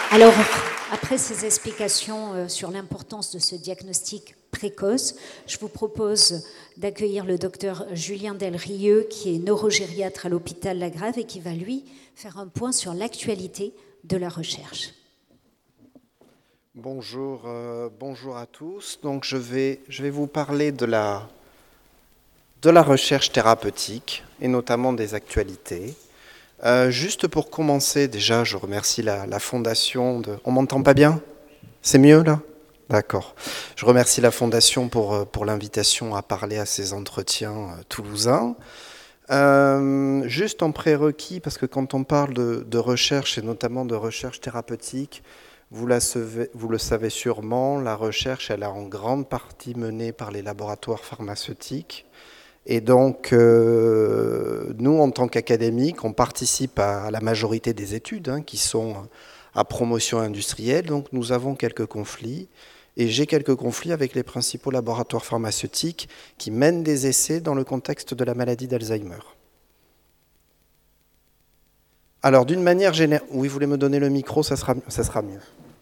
Alors, après ces explications sur l'importance de ce diagnostic précoce, je vous propose d'accueillir le docteur Julien Delrieux, qui est neurogériatre à l'hôpital Lagrave et qui va, lui, faire un point sur l'actualité de la recherche. Bonjour, bonjour à tous. Donc, je vais vous parler de la recherche thérapeutique et notamment des actualités. Juste pour commencer, déjà, je remercie la fondation de... On m'entend pas bien ? C'est mieux là ? D'accord. Je remercie la fondation pour l'invitation à parler à ces entretiens toulousains. Juste en prérequis, parce que quand on parle de recherche et notamment de recherche thérapeutique, vous le savez sûrement, la recherche, elle est en grande partie menée par les laboratoires pharmaceutiques. Et donc, nous, en tant qu'académiques, on participe à la majorité des études qui sont à promotion industrielle. Donc, nous avons quelques conflits. Et j'ai quelques conflits avec les principaux laboratoires pharmaceutiques qui mènent des essais dans le contexte de la maladie d'Alzheimer. Alors, d'une manière générale... Oui, vous voulez me donner le micro, ça sera mieux.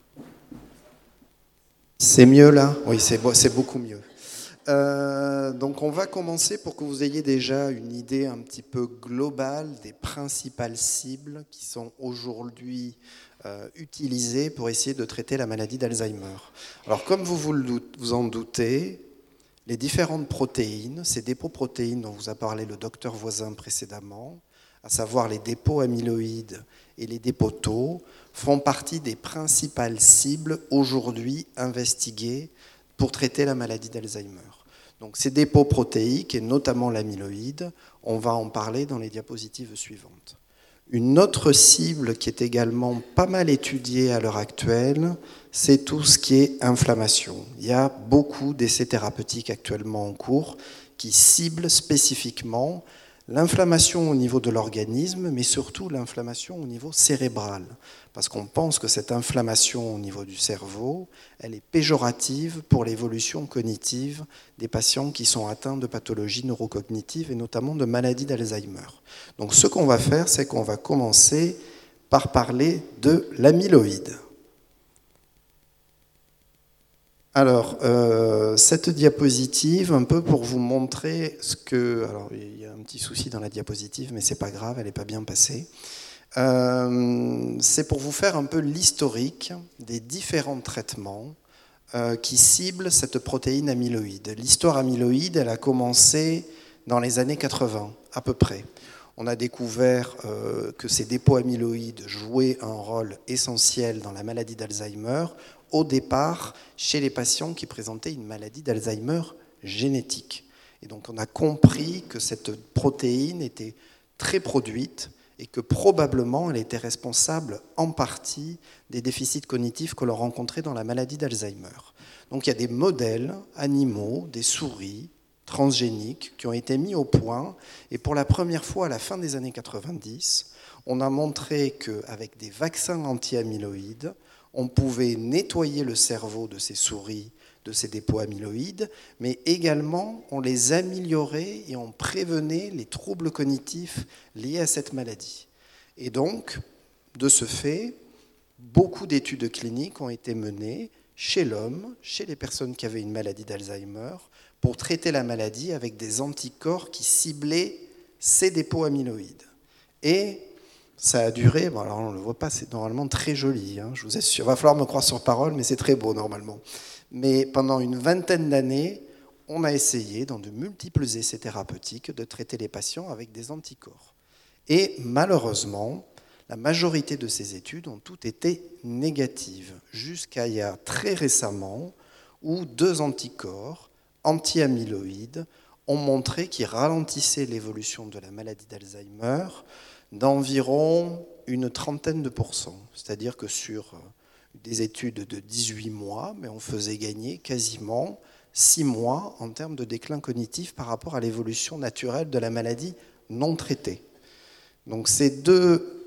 C'est mieux là ? Oui, c'est beaucoup mieux. Donc on va commencer pour que vous ayez déjà une idée un petit peu globale des principales cibles qui sont aujourd'hui utilisées pour essayer de traiter la maladie d'Alzheimer. Alors comme vous en doutez, les différentes protéines, ces dépôts protéines dont vous a parlé le docteur Voisin précédemment, à savoir les dépôts amyloïdes et les dépôts tau, font partie des principales cibles aujourd'hui investiguées pour traiter la maladie d'Alzheimer. Donc ces dépôts protéiques, et notamment l'amyloïde, on va en parler dans les diapositives suivantes. Une autre cible qui est également pas mal étudiée à l'heure actuelle, c'est tout ce qui est inflammation. Il y a beaucoup d'essais thérapeutiques actuellement en cours qui ciblent spécifiquement l'inflammation au niveau de l'organisme, mais surtout l'inflammation au niveau cérébral. Parce qu'on pense que cette inflammation au niveau du cerveau, elle est péjorative pour l'évolution cognitive des patients qui sont atteints de pathologies neurocognitives et notamment de maladies d'Alzheimer. Donc ce qu'on va faire, c'est qu'on va commencer par parler de l'amyloïde. Alors, cette diapositive, un peu pour vous montrer ce que... Alors, il y a un petit souci dans la diapositive, mais c'est pas grave, elle n'est pas bien passée. C'est pour vous faire un peu l'historique des différents traitements qui ciblent cette protéine amyloïde. L'histoire amyloïde, elle a commencé dans les années 80, à peu près. On a découvert que ces dépôts amyloïdes jouaient un rôle essentiel dans la maladie d'Alzheimer, au départ chez les patients qui présentaient une maladie d'Alzheimer génétique. Et donc on a compris que cette protéine était très produite et que probablement elle était responsable en partie des déficits cognitifs que l'on rencontrait dans la maladie d'Alzheimer. Donc il y a des modèles animaux, des souris transgéniques qui ont été mis au point, et pour la première fois à la fin des années 90, on a montré qu'avec des vaccins anti-amyloïdes, on pouvait nettoyer le cerveau de ces souris, de ces dépôts amyloïdes, mais également on les améliorait et on prévenait les troubles cognitifs liés à cette maladie. Et donc, de ce fait, beaucoup d'études cliniques ont été menées chez l'homme, chez les personnes qui avaient une maladie d'Alzheimer, pour traiter la maladie avec des anticorps qui ciblaient ces dépôts amyloïdes. Et ça a duré, bon alors on ne le voit pas, c'est normalement très joli, je vous assure. Il va falloir me croire sur parole, mais c'est très beau normalement. Mais pendant une vingtaine d'années, on a essayé, dans de multiples essais thérapeutiques, de traiter les patients avec des anticorps. Et malheureusement, la majorité de ces études ont toutes été négatives, jusqu'à il y a très récemment, où 2 anticorps anti-amyloïdes ont montré qu'ils ralentissaient l'évolution de la maladie d'Alzheimer d'environ une trentaine de %. C'est-à-dire que sur des études de 18 mois, mais on faisait gagner quasiment 6 mois en termes de déclin cognitif par rapport à l'évolution naturelle de la maladie non traitée. Donc ces deux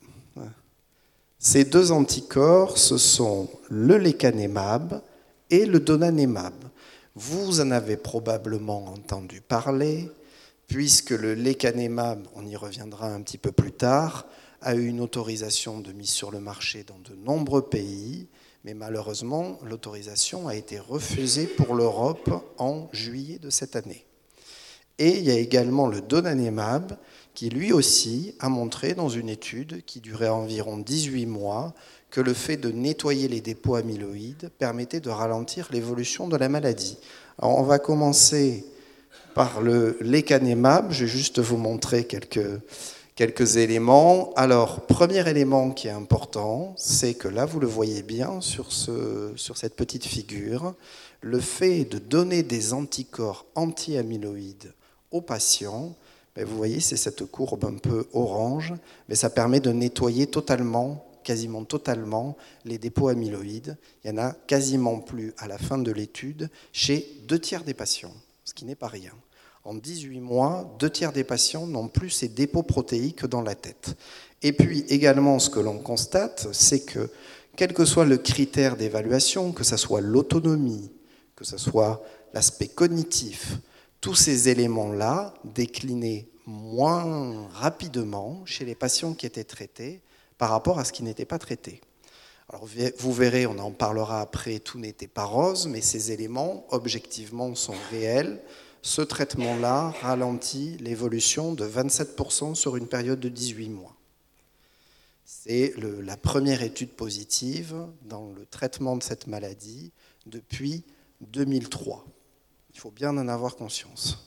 anticorps, ce sont le lecanemab et le donanemab. Vous en avez probablement entendu parler, puisque le lecanemab, on y reviendra un petit peu plus tard, a eu une autorisation de mise sur le marché dans de nombreux pays, mais malheureusement, l'autorisation a été refusée pour l'Europe en juillet de cette année. Et il y a également le donanemab, qui lui aussi a montré dans une étude qui durait environ 18 mois que le fait de nettoyer les dépôts amyloïdes permettait de ralentir l'évolution de la maladie. Alors on va commencer par le lecanemab, je vais juste vous montrer quelques éléments. Alors, premier élément qui est important, c'est que là, vous le voyez bien sur cette petite figure, le fait de donner des anticorps anti-amyloïdes aux patients, vous voyez, c'est cette courbe un peu orange, mais ça permet de nettoyer totalement, quasiment totalement, les dépôts amyloïdes. Il n'y en a quasiment plus à la fin de l'étude chez 2/3 des patients, ce qui n'est pas rien. En 18 mois, 2/3 des patients n'ont plus ces dépôts protéiques dans la tête. Et puis également, ce que l'on constate, c'est que quel que soit le critère d'évaluation, que ce soit l'autonomie, que ce soit l'aspect cognitif, tous ces éléments-là déclinaient moins rapidement chez les patients qui étaient traités par rapport à ce qui n'était pas traité. Alors vous verrez, on en parlera après, tout n'était pas rose, mais ces éléments, objectivement, sont réels. Ce traitement-là ralentit l'évolution de 27% sur une période de 18 mois. C'est la première étude positive dans le traitement de cette maladie depuis 2003. Il faut bien en avoir conscience.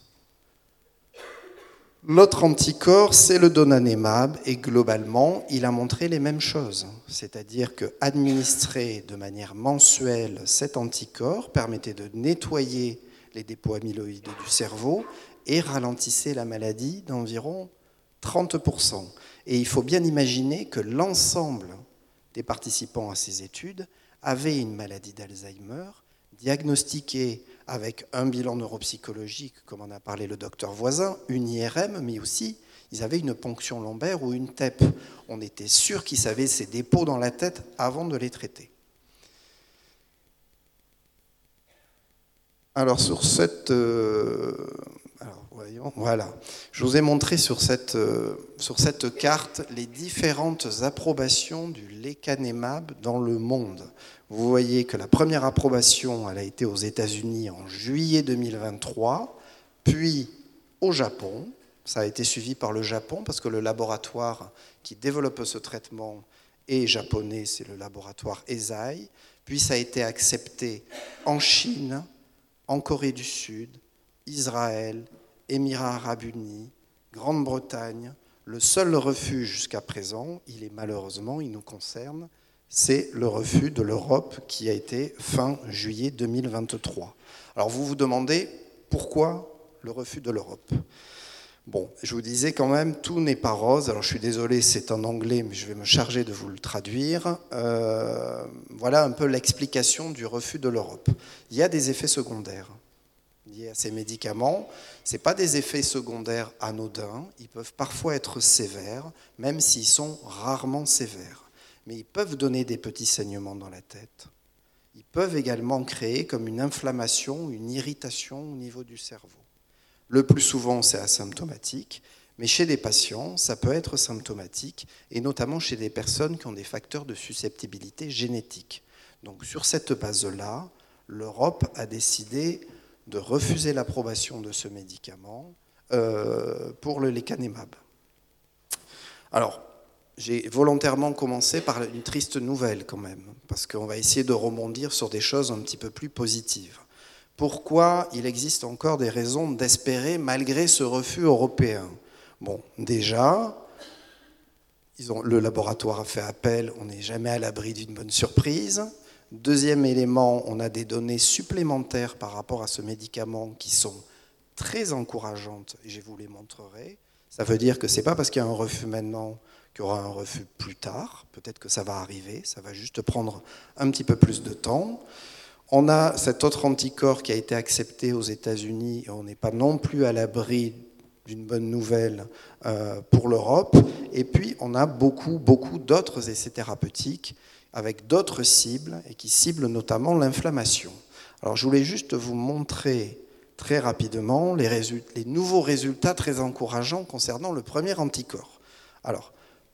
L'autre anticorps, c'est le donanemab, et globalement, il a montré les mêmes choses. C'est-à-dire qu'administrer de manière mensuelle cet anticorps permettait de nettoyer les dépôts amyloïdes du cerveau et ralentissait la maladie d'environ 30%. Et il faut bien imaginer que l'ensemble des participants à ces études avaient une maladie d'Alzheimer diagnostiquée avec un bilan neuropsychologique, comme en a parlé le docteur Voisin, une IRM, mais aussi ils avaient une ponction lombaire ou une TEP. On était sûr qu'ils avaient ces dépôts dans la tête avant de les traiter. Alors sur cette... voilà. Je vous ai montré sur cette carte les différentes approbations du lecanemab dans le monde. Vous voyez que la première approbation, elle a été aux États-Unis en juillet 2023, puis au Japon. Ça a été suivi par le Japon parce que le laboratoire qui développe ce traitement est japonais, c'est le laboratoire Eisai. Puis ça a été accepté en Chine, en Corée du Sud, Israël, Émirats arabes unis, Grande-Bretagne. Le seul refus jusqu'à présent, il nous concerne, c'est le refus de l'Europe qui a été fin juillet 2023. Alors vous vous demandez pourquoi le refus de l'Europe ? Bon, je vous disais quand même, tout n'est pas rose. Alors je suis désolé, c'est en anglais, mais je vais me charger de vous le traduire. Voilà un peu l'explication du refus de l'Europe. Il y a des effets secondaires liés à ces médicaments. Ce n'est pas des effets secondaires anodins. Ils peuvent parfois être sévères, même s'ils sont rarement sévères. Mais ils peuvent donner des petits saignements dans la tête. Ils peuvent également créer comme une inflammation, une irritation au niveau du cerveau. Le plus souvent, c'est asymptomatique, mais chez des patients, ça peut être symptomatique, et notamment chez des personnes qui ont des facteurs de susceptibilité génétique. Donc sur cette base-là, l'Europe a décidé de refuser l'approbation de ce médicament pour le lecanemab. Alors, j'ai volontairement commencé par une triste nouvelle quand même, parce qu'on va essayer de rebondir sur des choses un petit peu plus positives. Pourquoi il existe encore des raisons d'espérer malgré ce refus européen ? Bon, déjà, le laboratoire a fait appel, on n'est jamais à l'abri d'une bonne surprise. Deuxième élément, on a des données supplémentaires par rapport à ce médicament qui sont très encourageantes, et je vous les montrerai. Ça veut dire que ce n'est pas parce qu'il y a un refus maintenant qu'il y aura un refus plus tard. Peut-être que ça va arriver, ça va juste prendre un petit peu plus de temps. On a cet autre anticorps qui a été accepté aux États-Unis et on n'est pas non plus à l'abri d'une bonne nouvelle pour l'Europe. Et puis, on a beaucoup d'autres essais thérapeutiques avec d'autres cibles et qui ciblent notamment l'inflammation. Alors, je voulais juste vous montrer très rapidement les nouveaux résultats très encourageants concernant le premier anticorps. Alors,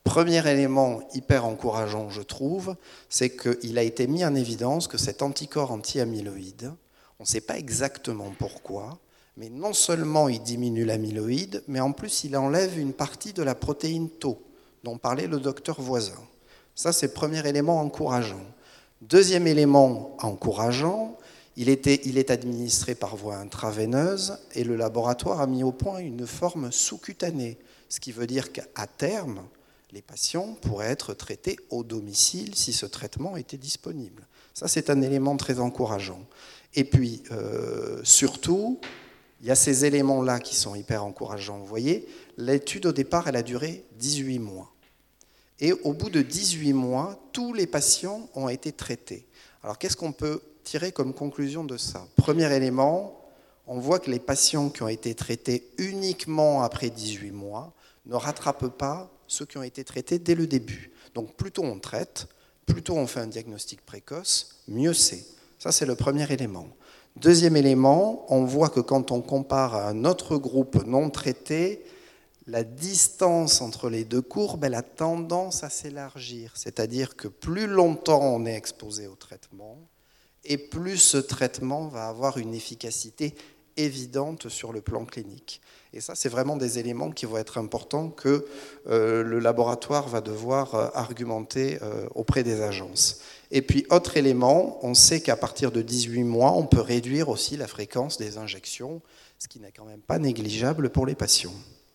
Premier élément hyper encourageant, je trouve, c'est qu'il a été mis en évidence que cet anticorps anti-amyloïde, on ne sait pas exactement pourquoi, mais non seulement il diminue l'amyloïde, mais en plus il enlève une partie de la protéine Tau, dont parlait le docteur Voisin. Ça, c'est le premier élément encourageant. Deuxième élément encourageant, il est administré par voie intraveineuse et le laboratoire a mis au point une forme sous-cutanée, ce qui veut dire qu'à terme, les patients pourraient être traités au domicile si ce traitement était disponible. Ça, c'est un élément très encourageant. Et puis, surtout, il y a ces éléments-là qui sont hyper encourageants. Vous voyez, l'étude, au départ, elle a duré 18 mois. Et au bout de 18 mois, tous les patients ont été traités. Alors, qu'est-ce qu'on peut tirer comme conclusion de ça? Premier élément, on voit que les patients qui ont été traités uniquement après 18 mois ne rattrapent pas ceux qui ont été traités dès le début. Donc, plus tôt on traite, plus tôt on fait un diagnostic précoce, mieux c'est. Ça, c'est le premier élément. Deuxième élément, on voit que quand on compare à un autre groupe non traité, la distance entre les deux courbes, elle a tendance à s'élargir. C'est-à-dire que plus longtemps on est exposé au traitement, et plus ce traitement va avoir une efficacité évidente sur le plan clinique. Et ça, c'est vraiment des éléments qui vont être importants que le laboratoire va devoir argumenter auprès des agences. Et puis, autre élément, on sait qu'à partir de 18 mois, on peut réduire aussi la fréquence des injections, ce qui n'est quand même pas négligeable pour les patients.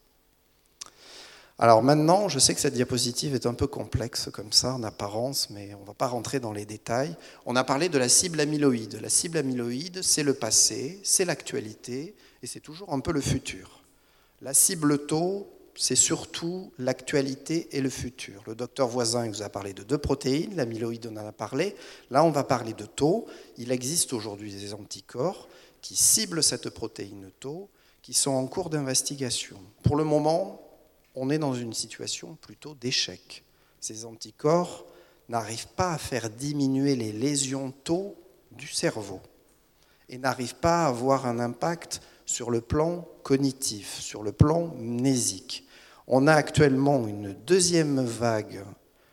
Alors maintenant, je sais que cette diapositive est un peu complexe comme ça en apparence, mais on ne va pas rentrer dans les détails. On a parlé de la cible amyloïde. La cible amyloïde, c'est le passé, c'est l'actualité et c'est toujours un peu le futur. La cible Tau, c'est surtout l'actualité et le futur. Le docteur Voisin vous a parlé de 2 protéines, l'amyloïde on en a parlé. Là, on va parler de Tau. Il existe aujourd'hui des anticorps qui ciblent cette protéine Tau, qui sont en cours d'investigation. Pour le moment, on est dans une situation plutôt d'échec. Ces anticorps n'arrivent pas à faire diminuer les lésions Tau du cerveau et n'arrivent pas à avoir un impact sur le plan cognitif, sur le plan mnésique. On a actuellement une deuxième vague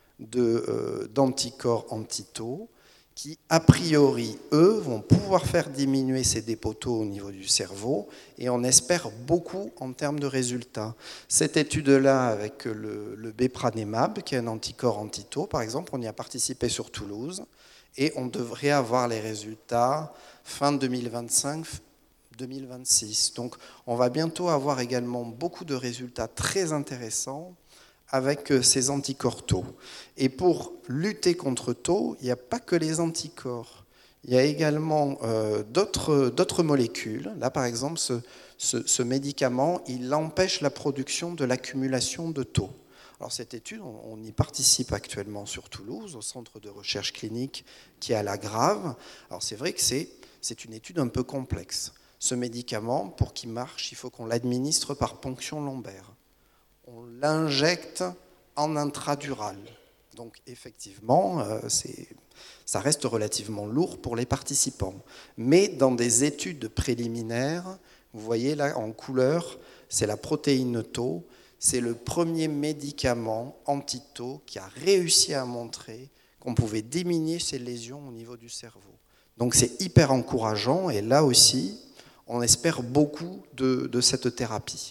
d'anticorps anti-Tau qui, a priori, eux, vont pouvoir faire diminuer ces dépôts Tau au niveau du cerveau, et on espère beaucoup en termes de résultats. Cette étude-là, avec le bepranemab, qui est un anticorps anti-Tau, par exemple, on y a participé sur Toulouse, et on devrait avoir les résultats fin 2025, 2026. Donc, on va bientôt avoir également beaucoup de résultats très intéressants avec ces anticorps Tau. Et pour lutter contre Tau, il n'y a pas que les anticorps. Il y a également d'autres molécules. Là, par exemple, ce médicament, il empêche la production de l'accumulation de Tau. Alors, cette étude, on y participe actuellement sur Toulouse, au centre de recherche clinique qui est à la Grave. Alors, c'est vrai que c'est une étude un peu complexe. Ce médicament, pour qu'il marche, il faut qu'on l'administre par ponction lombaire. On l'injecte en intradural. Donc effectivement, ça reste relativement lourd pour les participants. Mais dans des études préliminaires, vous voyez là en couleur, c'est la protéine Tau, c'est le premier médicament anti-Tau qui a réussi à montrer qu'on pouvait diminuer ces lésions au niveau du cerveau. Donc c'est hyper encourageant et là aussi, on espère beaucoup de cette thérapie.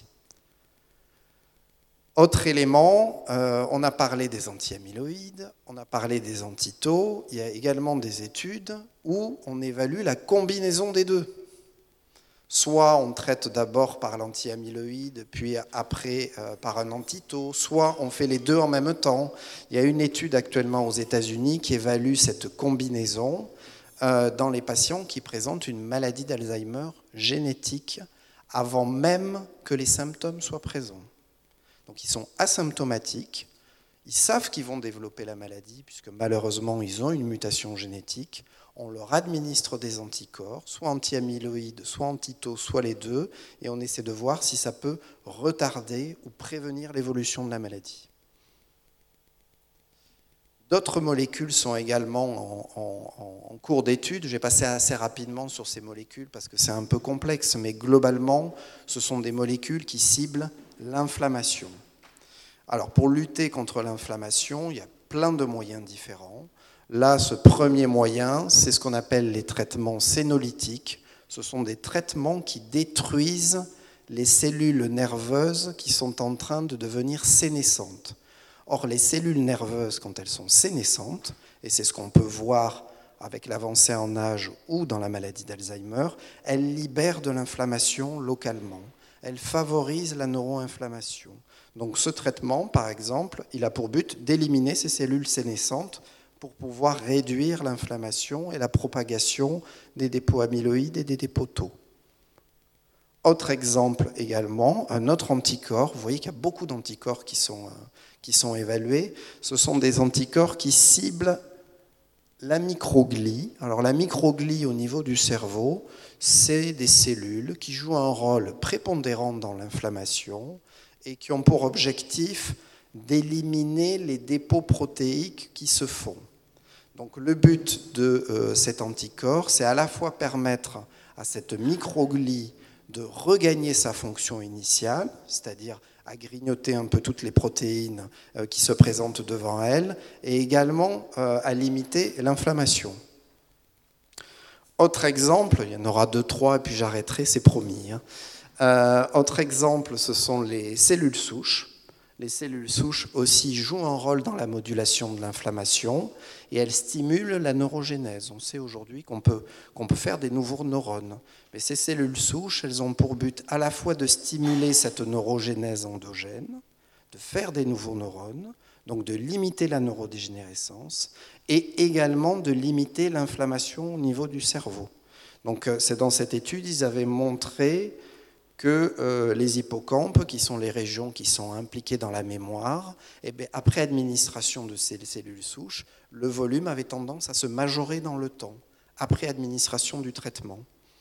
Autre élément, on a parlé des anti-amyloïdes, on a parlé des anti-Tau, il y a également des études où on évalue la combinaison des deux. Soit on traite d'abord par l'anti-amyloïde, puis après par un anti-Tau, soit on fait les deux en même temps. Il y a une étude actuellement aux États-Unis qui évalue cette combinaison dans les patients qui présentent une maladie d'Alzheimer génétique avant même que les symptômes soient présents. Donc ils sont asymptomatiques, ils savent qu'ils vont développer la maladie, puisque malheureusement ils ont une mutation génétique. On leur administre des anticorps, soit anti-amyloïdes, soit anti-Tau, soit les deux, et on essaie de voir si ça peut retarder ou prévenir l'évolution de la maladie. D'autres molécules sont également en cours d'étude. Je vais passer assez rapidement sur ces molécules parce que c'est un peu complexe, mais globalement, ce sont des molécules qui ciblent l'inflammation. Alors, pour lutter contre l'inflammation, il y a plein de moyens différents. Là, ce premier moyen, c'est ce qu'on appelle les traitements sénolytiques. Ce sont des traitements qui détruisent les cellules nerveuses qui sont en train de devenir sénescentes. Or, les cellules nerveuses, quand elles sont sénescentes, et c'est ce qu'on peut voir avec l'avancée en âge ou dans la maladie d'Alzheimer, elles libèrent de l'inflammation localement. Elles favorisent la neuroinflammation. Donc ce traitement, par exemple, il a pour but d'éliminer ces cellules sénescentes pour pouvoir réduire l'inflammation et la propagation des dépôts amyloïdes et des dépôts tau. Autre exemple également, un autre anticorps, vous voyez qu'il y a beaucoup d'anticorps qui sont évalués, ce sont des anticorps qui ciblent la microglie. Alors la microglie au niveau du cerveau, c'est des cellules qui jouent un rôle prépondérant dans l'inflammation et qui ont pour objectif d'éliminer les dépôts protéiques qui se font. Donc le but de cet anticorps, c'est à la fois permettre à cette microglie de regagner sa fonction initiale, c'est-à-dire à grignoter un peu toutes les protéines qui se présentent devant elle, et également à limiter l'inflammation. Autre exemple, il y en aura 2, 3, et puis j'arrêterai, c'est promis. Autre exemple, ce sont les cellules souches. Les cellules souches aussi jouent un rôle dans la modulation de l'inflammation et elles stimulent la neurogénèse. On sait aujourd'hui qu'on peut faire des nouveaux neurones. Mais ces cellules souches, elles ont pour but à la fois de stimuler cette neurogénèse endogène, de faire des nouveaux neurones, donc de limiter la neurodégénérescence, et également de limiter l'inflammation au niveau du cerveau. Donc c'est dans cette étude, ils avaient montré que les hippocampes, qui sont les régions qui sont impliquées dans la mémoire, eh bien, après administration de ces cellules souches, le volume avait tendance à se majorer dans le temps, après administration du traitement.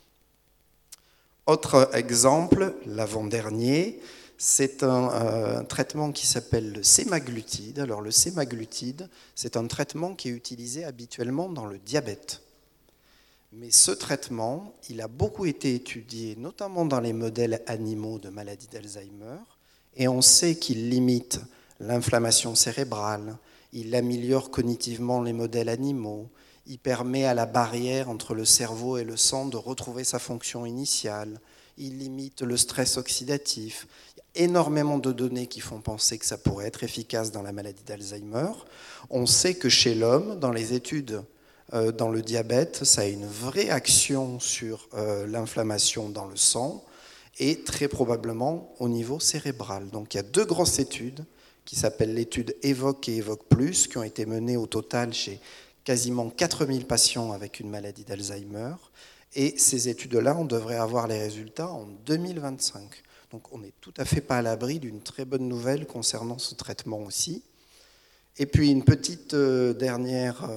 Autre exemple, l'avant-dernier, c'est un traitement qui s'appelle le sémaglutide. Alors le sémaglutide, c'est un traitement qui est utilisé habituellement dans le diabète. Mais ce traitement, il a beaucoup été étudié, notamment dans les modèles animaux de maladie d'Alzheimer, et on sait qu'il limite l'inflammation cérébrale, il améliore cognitivement les modèles animaux, il permet à la barrière entre le cerveau et le sang de retrouver sa fonction initiale, il limite le stress oxydatif. Il y a énormément de données qui font penser que ça pourrait être efficace dans la maladie d'Alzheimer. On sait que chez l'homme, dans les études dans le diabète, ça a une vraie action sur l'inflammation dans le sang et très probablement au niveau cérébral. Donc il y a 2 grosses études qui s'appellent l'étude EVOQUE et EVOQUE+, qui ont été menées au total chez quasiment 4000 patients avec une maladie d'Alzheimer. Et ces études-là, on devrait avoir les résultats en 2025. Donc on n'est tout à fait pas à l'abri d'une très bonne nouvelle concernant ce traitement aussi. Et puis une petite dernière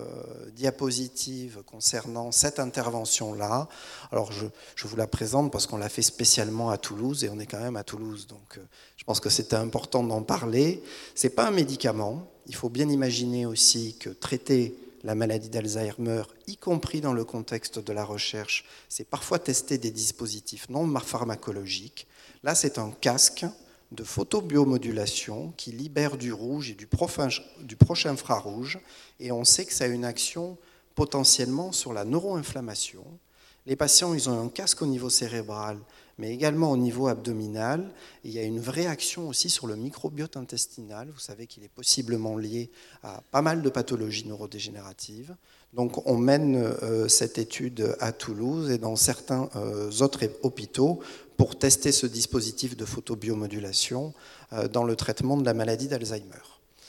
diapositive concernant cette intervention-là. Alors je vous la présente parce qu'on l'a fait spécialement à Toulouse et on est quand même à Toulouse, donc je pense que c'était important d'en parler. Ce n'est pas un médicament. Il faut bien imaginer aussi que traiter la maladie d'Alzheimer, y compris dans le contexte de la recherche, c'est parfois tester des dispositifs non pharmacologiques. Là, c'est un casque de photobiomodulation qui libère du rouge et du proche infrarouge, et on sait que ça a une action potentiellement sur la neuroinflammation. Les patients, ils ont un casque au niveau cérébral, mais également au niveau abdominal. Et il y a une vraie action aussi sur le microbiote intestinal. Vous savez qu'il est possiblement lié à pas mal de pathologies neurodégénératives. Donc on mène cette étude à Toulouse et dans certains autres hôpitaux pour tester ce dispositif de photobiomodulation dans le traitement de la maladie d'Alzheimer.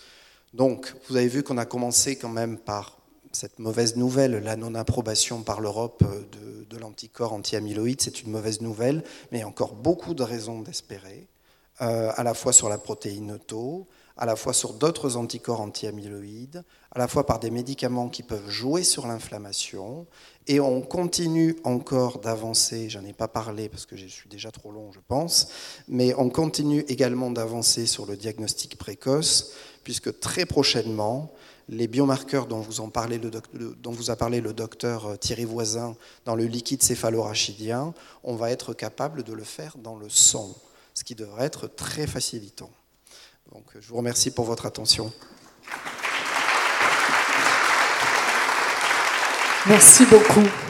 Donc vous avez vu qu'on a commencé quand même par cette mauvaise nouvelle, la non-approbation par l'Europe de l'anticorps anti-amyloïde. C'est une mauvaise nouvelle, mais il y a encore beaucoup de raisons d'espérer, à la fois sur la protéine tau, à la fois sur d'autres anticorps anti-amyloïdes, à la fois par des médicaments qui peuvent jouer sur l'inflammation. Et on continue encore d'avancer, j'en ai pas parlé parce que je suis déjà trop long, je pense, mais on continue également d'avancer sur le diagnostic précoce, puisque très prochainement, les biomarqueurs dont vous a parlé le docteur Thierry Voisin dans le liquide céphalorachidien, on va être capable de le faire dans le sang, ce qui devrait être très facilitant. Donc, je vous remercie pour votre attention. Merci beaucoup.